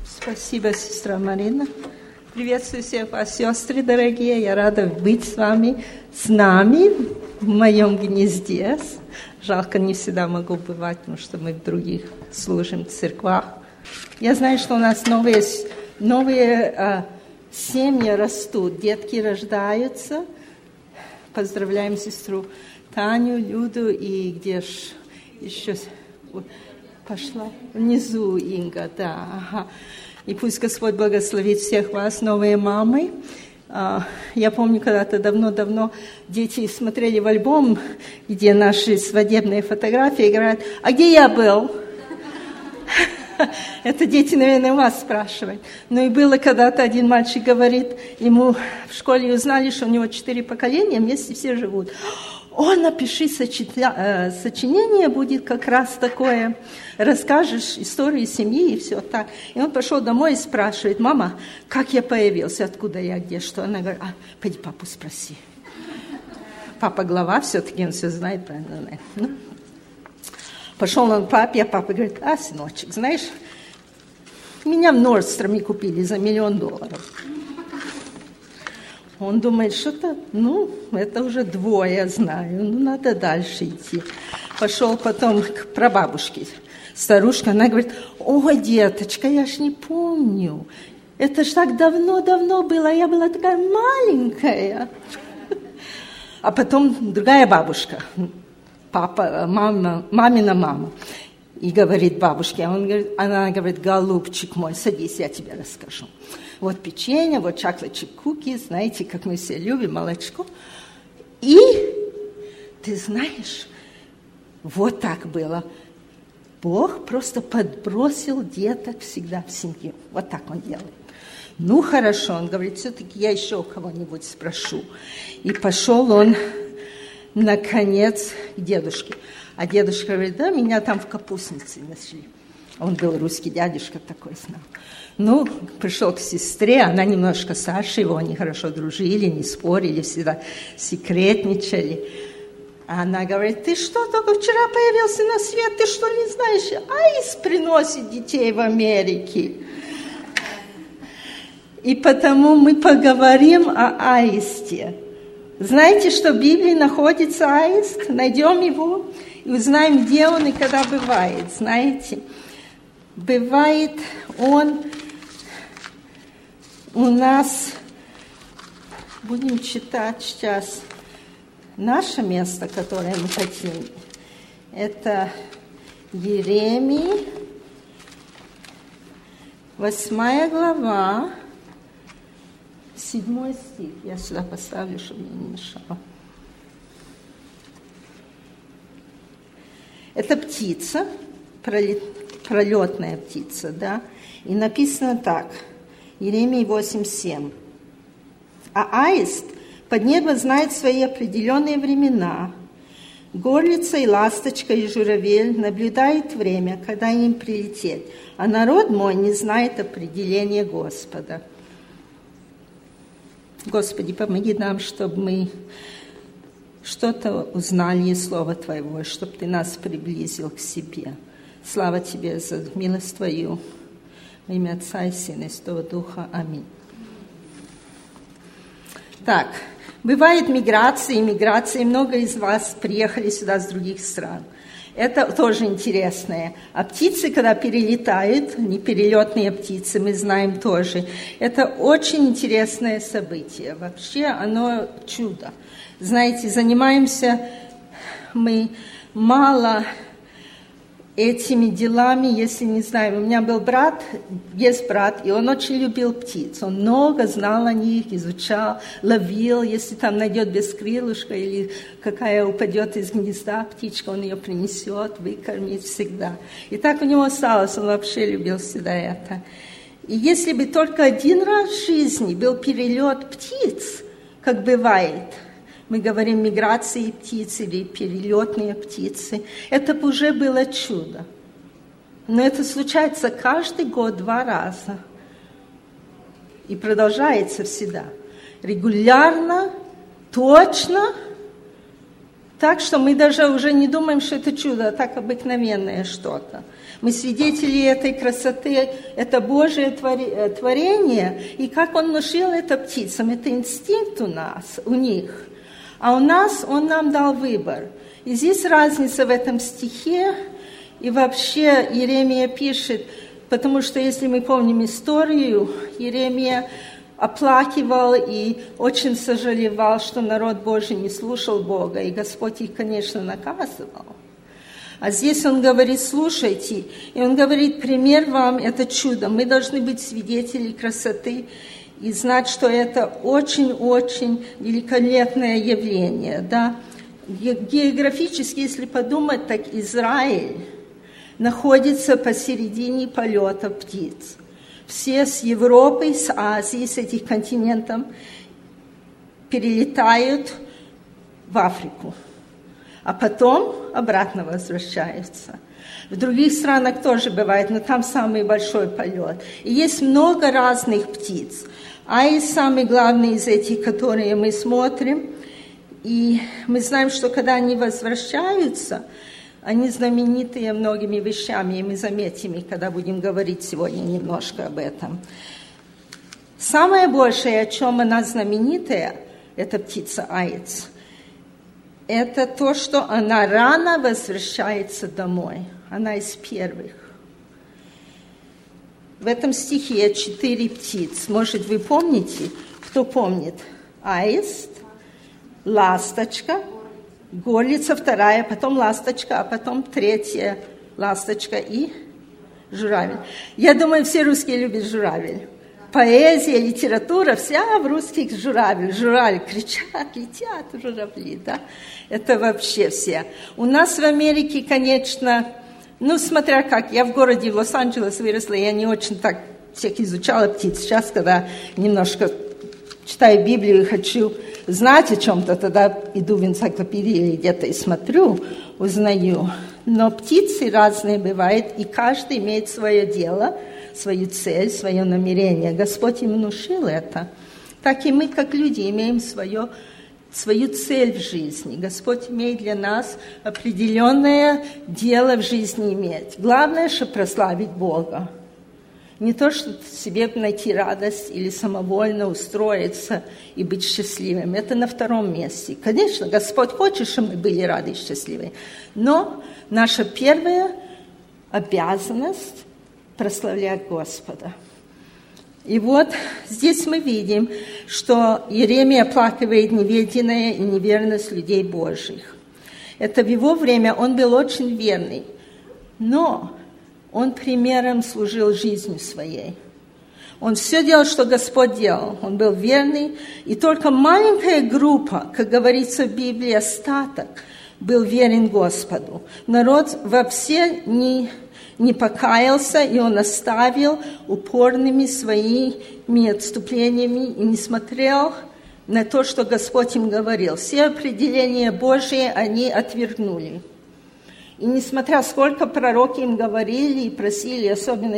Спасибо, сестра Марина. Приветствую всех вас, сестры дорогие. Я рада быть с нами в моем гнезде. Жалко, не всегда могу бывать, потому что мы в других служим в церквах. Я знаю, что у нас новые семьи растут, детки рождаются. Поздравляем сестру Таню, Люду и где ж еще пошла? Внизу Инга, да. Ага. И пусть Господь благословит всех вас, новые мамы. Я помню, когда-то давно-давно дети смотрели в альбом, где наши свадебные фотографии, и говорят: а где я был? Это дети, наверное, вас спрашивают. Ну и было когда-то один мальчик говорит, ему в школе узнали, что у него 4 поколения, вместе все живут. О, напиши сочинение, будет как раз такое, расскажешь историю семьи и все так. И он пошел домой и спрашивает: мама, как я появился, откуда я, где, что? Она говорит: пойди папу спроси. Папа глава, все-таки он все знает, правильно знает. Ну, пошел он к папе, а папа говорит: сыночек, знаешь, меня в Нордстроме купили за $1 миллион. Он думает, что-то, это уже 2, я знаю, надо дальше идти. Пошел потом к прабабушке. Старушка, она говорит: ой, деточка, я ж не помню. Это ж так давно-давно было, я была такая маленькая. А потом другая бабушка, мамина мама. И говорит бабушке, она говорит: голубчик мой, садись, я тебе расскажу. Вот печенье, вот chocolate cookies, знаете, как мы все любим, молочко. И, ты знаешь, вот так было. Бог просто подбросил деток всегда в семью. Вот так он делает. Хорошо, он говорит: все-таки я еще у кого-нибудь спрошу. И пошел он, наконец, к дедушке. А дедушка говорит: да, меня там в капустнице нашли. Он был русский дядюшка такой, знал. Пришел к сестре, она немножко старше его, они хорошо дружили, не спорили, всегда секретничали. А она говорит: ты что, только вчера появился на свет, ты что, не знаешь? Аист приносит детей в Америке. И потому мы поговорим о аисте. Знаете, что в Библии находится аист? Найдем его и узнаем, где он и когда бывает. Знаете, бывает он у нас, будем читать сейчас, наше место, которое мы хотим, это Иеремии, 8 глава, 7 стих. Я сюда поставлю, чтобы мне не мешало. Это птица, пролетная птица, да, и написано так, Иеремии 8:7. А аист под небо знает свои определенные времена. Горлица и ласточка и журавель наблюдают время, когда им прилететь, а народ мой не знает определения Господа. Господи, помоги нам, чтобы мы что-то узнали из Слова Твоего, чтобы Ты нас приблизил к себе. Слава Тебе за милость Твою. Во имя Отца и Сына и Святого Духа. Аминь. Так, бывает миграция, иммиграция, и много из вас приехали сюда с других стран. Это тоже интересное. А птицы, когда перелетают, не перелетные птицы, мы знаем тоже, это очень интересное событие. Вообще оно чудо. Знаете, занимаемся мы мало этими делами, если не знаю. У меня был есть брат, и он очень любил птиц. Он много знал о них, изучал, ловил. Если там найдет бескрылышко или какая упадет из гнезда птичка, он ее принесет, выкормит всегда. И так у него осталось, он вообще любил всегда это. И если бы только один раз в жизни был перелет птиц, как бывает, мы говорим миграции птиц или перелетные птицы, это бы уже было чудо. Но это случается каждый год 2 раза. И продолжается всегда. Регулярно, точно. Так что мы даже уже не думаем, что это чудо, а так обыкновенное что-то. Мы свидетели этой красоты, это Божие творение, и как Он внушил это птицам, это инстинкт у нас, у них. А у нас Он нам дал выбор. И здесь разница в этом стихе, и вообще Иеремия пишет, потому что, если мы помним историю, Иеремия оплакивал и очень сожалевал, что народ Божий не слушал Бога, и Господь их, конечно, наказывал. А здесь Он говорит, слушайте, и Он говорит, пример вам – это чудо. Мы должны быть свидетелями красоты и знать, что это очень-очень великолепное явление. Да? Географически, если подумать, так Израиль находится посередине полета птиц. Все с Европы, с Азии, с этих континентов перелетают в Африку, а потом обратно возвращаются. В других странах тоже бывает, но там самый большой полет. И есть много разных птиц. Аист самый главный из этих, которые мы смотрим. И мы знаем, что когда они возвращаются, они знаменитые многими вещами, и мы заметим их, когда будем говорить сегодня немножко об этом. Самое большее, о чем она знаменитая, это птица Аист. Это то, что она рано возвращается домой. Она из первых. В этом стихе 4 птиц. Может, вы помните? Кто помнит? Аист, ласточка, горлица вторая, потом ласточка, а потом третья ласточка и журавель. Я думаю, все русские любят журавель. Поэзия, литература, вся в русских журавель. Журавель кричат, летят журавли, да? Это вообще все. У нас в Америке, конечно, смотря как. Я в городе в Лос-Анджелес выросла, я не очень так всех изучала птиц. Сейчас, когда немножко читаю Библию и хочу знать о чем-то, тогда иду в энциклопедию или где-то и смотрю, узнаю. Но птицы разные бывают, и каждый имеет свое дело, свою цель, свое намерение. Господь им внушил это. Так и мы, как люди, имеем свою цель в жизни. Господь имеет для нас определенное дело в жизни иметь. Главное, чтобы прославить Бога. Не то, чтобы себе найти радость или самовольно устроиться и быть счастливым. Это на втором месте. Конечно, Господь хочет, чтобы мы были рады и счастливы. Но наша первая обязанность – прославлять Господа. И вот здесь мы видим, что Иеремия оплакивает неведение и неверность людей Божьих. Это в его время он был очень верный, но он примером служил жизнью своей. Он все делал, что Господь делал. Он был верный, и только маленькая группа, как говорится в Библии, остаток, был верен Господу. Народ вообще не покаялся, и он оставил упорными своими отступлениями и не смотрел на то, что Господь им говорил. Все определения Божьи они отвергнули. И несмотря сколько пророки им говорили и просили, особенно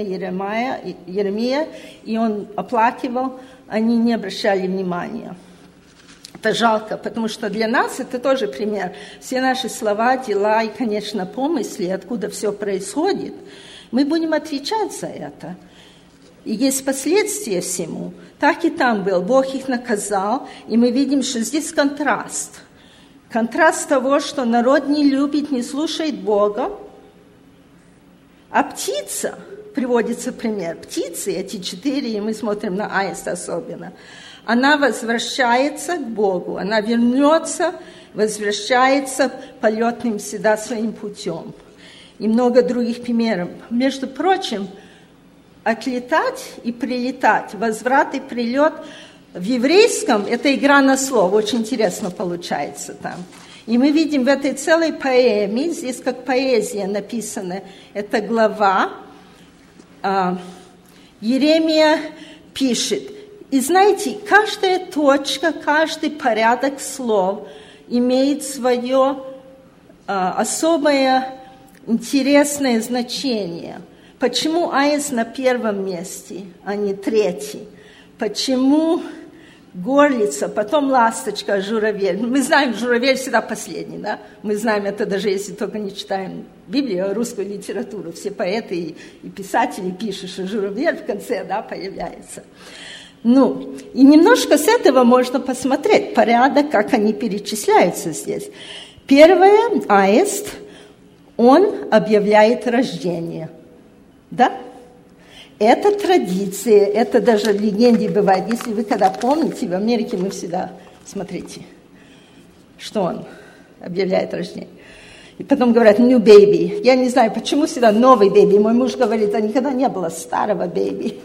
Иеремия, и он оплакивал, они не обращали внимания. Это жалко, потому что для нас это тоже пример. Все наши слова, дела и, конечно, помысли, откуда все происходит, мы будем отвечать за это. И есть последствия всему. Так и там был. Бог их наказал, и мы видим, что здесь контраст. Контраст того, что народ не любит, не слушает Бога, а птица, приводится пример, птицы, эти 4, и мы смотрим на аист особенно, она возвращается к Богу, она вернется, возвращается полетным всегда своим путем. И много других примеров. Между прочим, отлетать и прилетать, возврат и прилет в еврейском – это игра на слово, очень интересно получается там. И мы видим в этой целой поэме, здесь как поэзия написана, эта глава, Иеремия пишет. И знаете, каждая точка, каждый порядок слов имеет свое особое интересное значение. Почему аист на первом месте, а не третий? Почему горлица, потом ласточка, журавель. Мы знаем, журавель всегда последний, да? Мы знаем это даже если только не читаем Библию, русскую литературу. Все поэты и писатели пишут, что журавель в конце, да, появляется. Ну, и немножко с этого можно посмотреть порядок, как они перечисляются здесь. Первое, аист, он объявляет рождение, да? Это традиция, это даже в легенде бывает. Если вы когда помните, в Америке мы всегда, смотрите, что он объявляет рождение. И потом говорят, new baby. Я не знаю, почему всегда новый baby. Мой муж говорит, а никогда не было старого baby.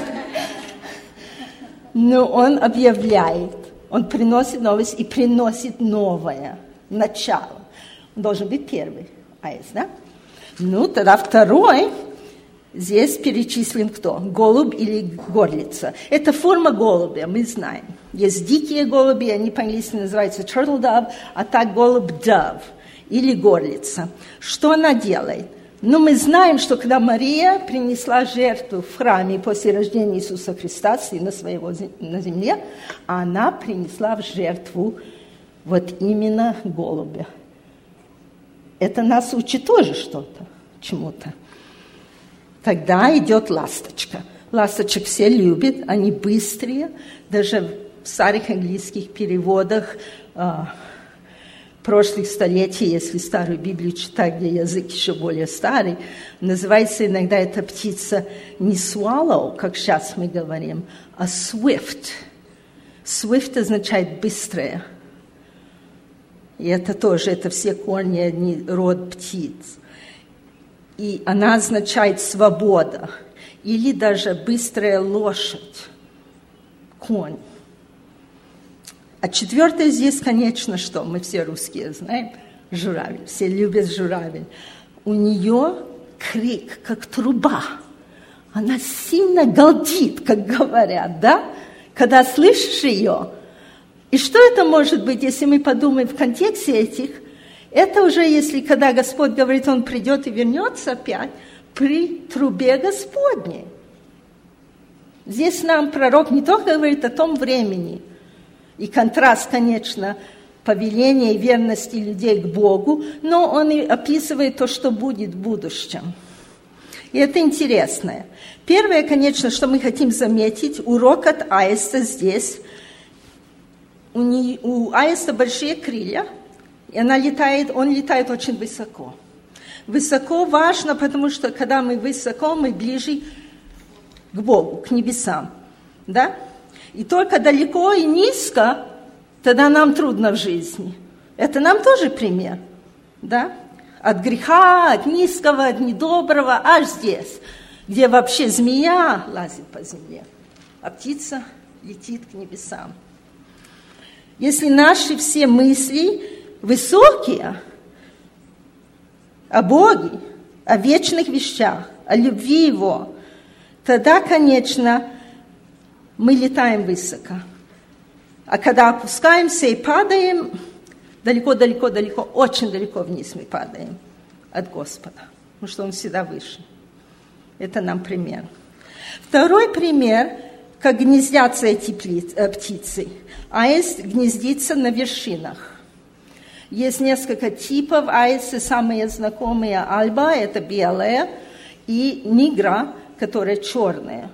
Но он объявляет, он приносит новость и приносит новое начало. Он должен быть первый, аист, да? Ну, тогда второй, здесь перечислен кто? Голубь или горлица. Это форма голубя, мы знаем. Есть дикие голуби, они по-английски называются turtle dove, а так голубь dove или горлица. Что она делает? Ну, мы знаем, что когда Мария принесла жертву в храме после рождения Иисуса Христа, Сына Своего на земле, она принесла в жертву вот именно голубя. Это нас учит тоже что-то, чему-то. Тогда идет ласточка. Ласточек все любят, они быстрые. Даже в старых английских переводах прошлых столетий, если старую Библию читать, где язык еще более старый, называется иногда эта птица не swallow, как сейчас мы говорим, а swift. Swift означает быстрая. И это тоже, это все корни, одни род птиц. И она означает свобода. Или даже быстрая лошадь, конь. А четвертое здесь, конечно, что? Мы все русские знаем. Журавель. Все любят журавель. У нее крик, как труба. Она сильно галдит, как говорят, да? Когда слышишь ее. И что это может быть, если мы подумаем в контексте этих? Это уже, если когда Господь говорит, Он придет и вернется опять, при трубе Господней. Здесь нам пророк не только говорит о том времени, и контраст, конечно, повеления и верности людей к Богу, но он и описывает то, что будет в будущем. И это интересное. Первое, конечно, что мы хотим заметить, урок от аиста здесь. У аиста большие крылья, и он летает очень высоко. Высоко важно, потому что когда мы высоко, мы ближе к Богу, к небесам. Да? И только далеко и низко, тогда нам трудно в жизни. Это нам тоже пример. Да? От греха, от низкого, от недоброго, аж здесь, где вообще змея лазит по земле, а птица летит к небесам. Если наши все мысли высокие о Боге, о вечных вещах, о любви Его, тогда, конечно, мы летаем высоко. А когда опускаемся и падаем, далеко-далеко-далеко, очень далеко вниз мы падаем от Господа, потому что Он всегда выше. Это нам пример. Второй пример, как гнездятся эти птицы. Аист гнездится на вершинах. Есть несколько типов аисты, самые знакомые альба, это белая, и нигра, которая черная.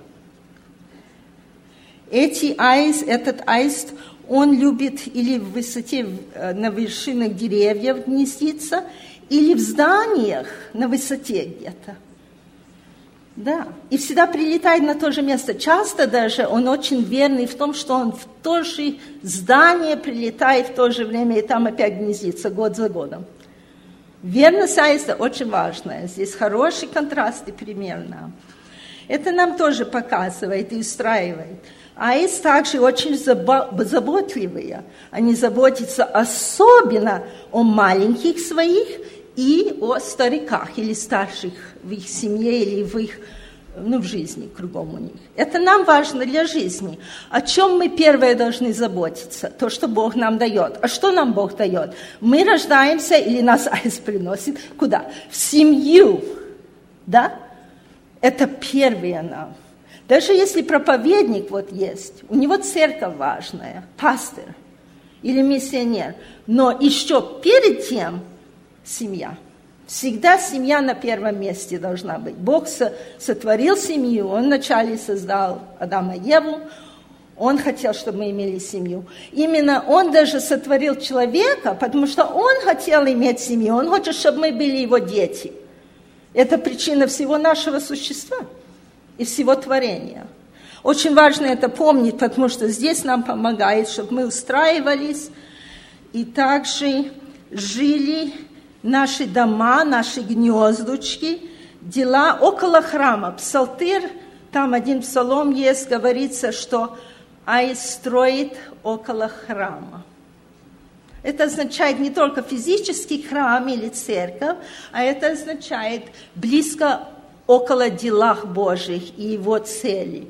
Этот аист, он любит или в высоте, на вершинах деревьев гнездиться, или в зданиях на высоте где-то. Да, и всегда прилетает на то же место. Часто даже он очень верный в том, что он в то же здание прилетает в то же время, и там опять гнездится год за годом. Верность аиста очень важная. Здесь хороший контраст и пример нам. Это нам тоже показывает и устраивает. Аист также очень заботливые. Они заботятся особенно о маленьких своих и о стариках или старших в их семье или в жизни кругом у них. Это нам важно для жизни. О чем мы первое должны заботиться? То, что Бог нам дает. А что нам Бог дает? Мы рождаемся или нас аист приносит? Куда? В семью. Да? Это первое нам. Даже если проповедник вот есть, у него церковь важная, пастор или миссионер, но еще перед тем семья. Всегда семья на первом месте должна быть. Бог сотворил семью, Он вначале создал Адама и Еву, Он хотел, чтобы мы имели семью. Именно Он даже сотворил человека, потому что Он хотел иметь семью, Он хочет, чтобы мы были Его дети. Это причина всего нашего существа и всего творения. Очень важно это помнить, потому что здесь нам помогает, чтобы мы устраивались и также жили наши дома, наши гнездочки, дела около храма. Псалтырь, там один псалом есть, говорится, что аист строит около храма. Это означает не только физический храм или церковь, а это означает близко около делах Божьих и Его целей.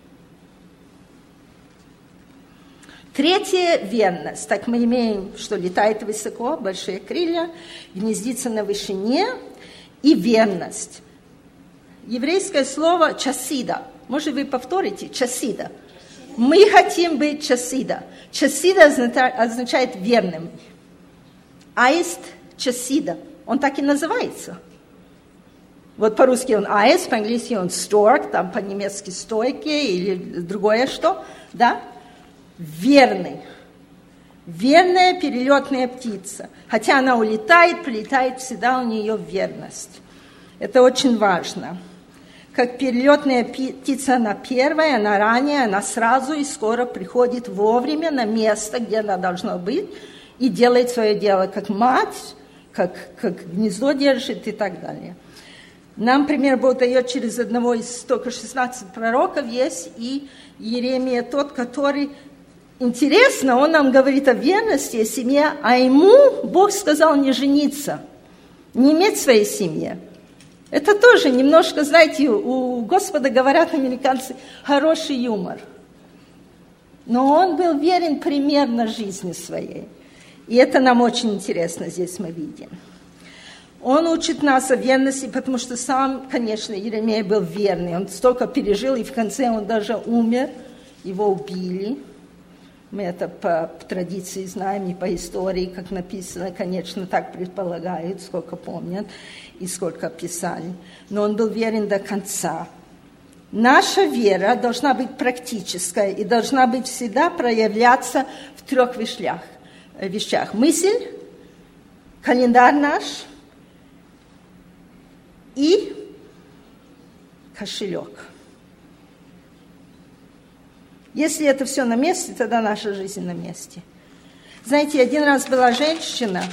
Третье – верность. Так мы имеем, что летает высоко, большие крылья, гнездится на вышине, и верность. Еврейское слово «часида». Может, вы повторите? «Часида». Мы хотим быть часида. Часида означает верным. Аист часида. Он так и называется. Вот по-русски он аист, по-английски он stork, там по-немецки стойки или другое что. Да? Верный. Верная перелетная птица. Хотя она улетает, прилетает, всегда у нее верность. Это очень важно. Как перелетная птица, она первая, она ранняя, она сразу и скоро приходит вовремя на место, где она должна быть, и делает свое дело как мать, как гнездо держит и так далее. Нам пример Бог дает через одного из только 16 пророков есть, и Иеремия тот, который, интересно, он нам говорит о верности, о семье, а ему Бог сказал не жениться, не иметь своей семьи. Это тоже немножко, знаете, у Господа, говорят американцы, хороший юмор. Но он был верен примерно жизни своей. И это нам очень интересно здесь мы видим. Он учит нас о верности, потому что сам, конечно, Иеремия был верный. Он столько пережил, и в конце он даже умер, его убили. Мы это по традиции знаем и по истории, как написано, конечно, так предполагают, сколько помнят и сколько писали. Но он был верен до конца. Наша вера должна быть практическая и должна быть всегда проявляться в 3 вещах. Мысль, календарь наш и кошелек. Если это все на месте, тогда наша жизнь на месте. Знаете, один раз была женщина,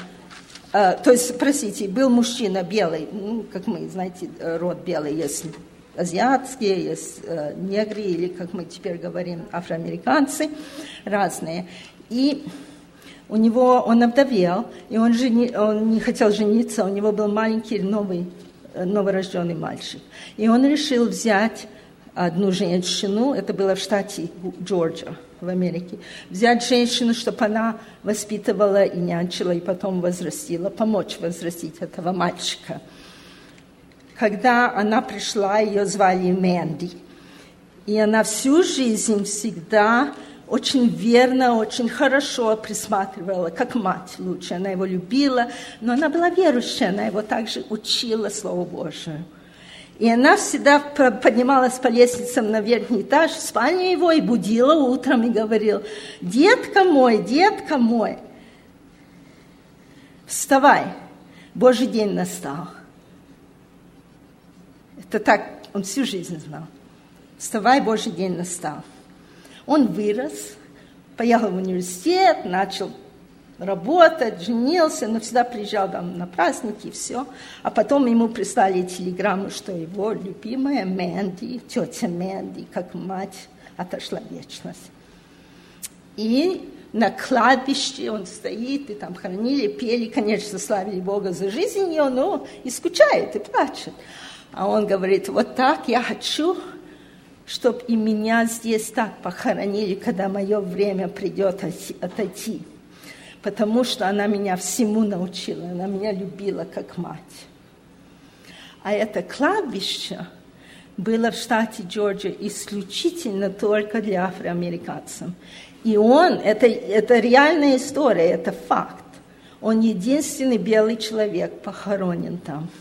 был мужчина белый, как мы, знаете, род белый, есть азиатские, есть негры, или, как мы теперь говорим, афроамериканцы, разные. И он овдовел, и он не хотел жениться, у него был маленький новорожденный мальчик. И он решил взять одну женщину, это было в штате Джорджия, в Америке, взять женщину, чтобы она воспитывала и нянчила, и потом возрастила, помочь возрастить этого мальчика. Когда она пришла, ее звали Мэнди, и она всю жизнь всегда очень верно, очень хорошо присматривала, как мать лучше. Она его любила, но она была верующая, она его также учила Слову Божию. И она всегда поднималась по лестницам на верхний этаж, в спальню его, и будила утром, и говорила: детка мой, вставай, Божий день настал. Это так, он всю жизнь знал. Вставай, Божий день настал. Он вырос, поехал в университет, начал работать, женился, но всегда приезжал там на праздники и все. А потом ему прислали телеграмму, что его любимая Мэнди, тетя Мэнди, как мать, отошла в вечность. И на кладбище он стоит, и там хоронили, пели, конечно, славили Бога за жизнь ее, но и скучает, и плачет. А он говорит: вот так я хочу, чтобы и меня здесь так похоронили, когда мое время придет отойти. Потому что она меня всему научила, она меня любила как мать. А это кладбище было в штате Джорджия исключительно только для афроамериканцев. И это реальная история, это факт. Он единственный белый человек похоронен там.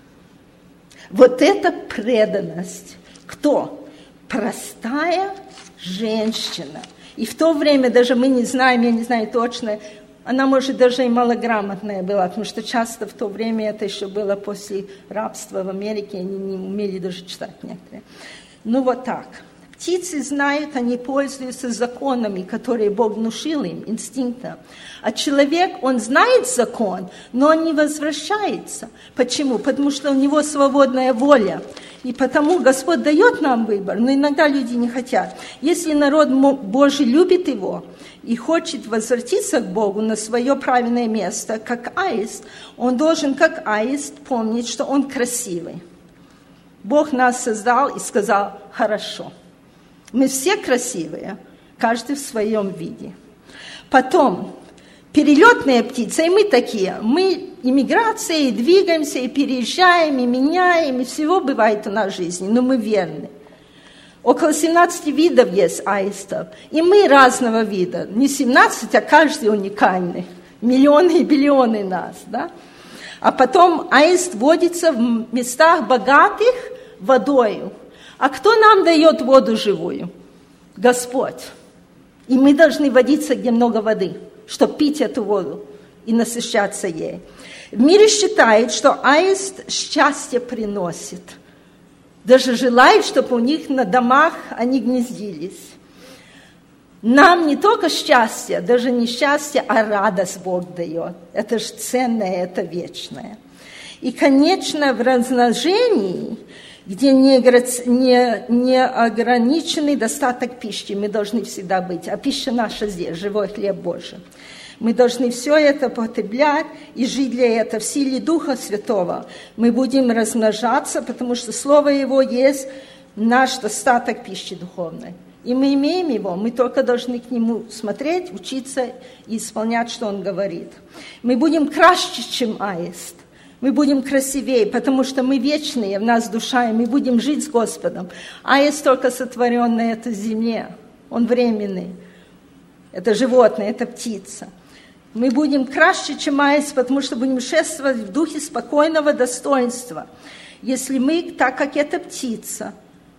Вот это преданность. Кто? Простая женщина. И в то время даже мы не знаем, я не знаю точно, она, может, даже и малограмотная была, потому что часто в то время это еще было после рабства в Америке, они не умели даже читать некоторые. Ну вот так. Птицы знают, они пользуются законами, которые Бог внушил им, инстинктом. А человек, он знает закон, но он не возвращается. Почему? Потому что у него свободная воля. И потому Господь дает нам выбор, но иногда люди не хотят. Если народ Божий любит его и хочет возвратиться к Богу на свое правильное место, как аист, он должен, как аист, помнить, что он красивый. Бог нас создал и сказал: хорошо. Мы все красивые, каждый в своем виде. Потом, перелетные птицы, и мы такие. Мы иммиграция, и двигаемся, и переезжаем, и меняем, и всего бывает у нас в жизни, но мы верны. Около 17 видов есть аистов, и мы разного вида. Не 17, а каждый уникальный. Миллионы и биллионы нас, да? А потом аист водится в местах богатых водою. А кто нам дает воду живую? Господь. И мы должны водиться, где много воды, чтобы пить эту воду и насыщаться ей. В мире считают, что аист счастье приносит. Даже желают, чтобы у них на домах они гнездились. Нам не только счастье, даже не счастье, а радость Бог дает. Это же ценное, это вечное. И, конечно, в размножении, где не ограниченный достаток пищи, мы должны всегда быть. А пища наша здесь, живой хлеб Божий. Мы должны все это потреблять и жить для этого в силе Духа Святого. Мы будем размножаться, потому что Слово Его есть наш достаток пищи духовной. И мы имеем его, мы только должны к нему смотреть, учиться и исполнять, что он говорит. Мы будем краше, чем аист. Мы будем красивее, потому что мы вечные, в нас душа, и мы будем жить с Господом. Аист только сотворен на этой земле. Он временный. Это животное, это птица. Мы будем краше, чем аист, потому что будем шествовать в духе спокойного достоинства. Если мы, так как эта птица,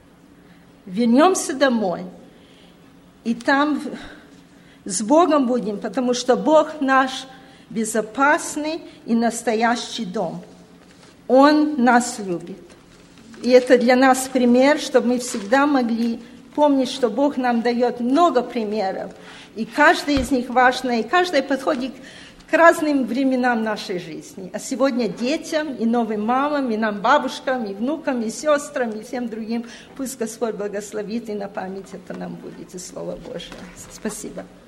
вернемся домой, и там с Богом будем, потому что Бог наш безопасный и настоящий дом. Он нас любит. И это для нас пример, чтобы мы всегда могли помнить, что Бог нам дает много примеров. И каждый из них важный, и каждый подходит к разным временам нашей жизни. А сегодня детям, и новым мамам, и нам бабушкам, и внукам, и сестрам, и всем другим. Пусть Господь благословит, и на память это нам будет, и Слово Божие. Спасибо.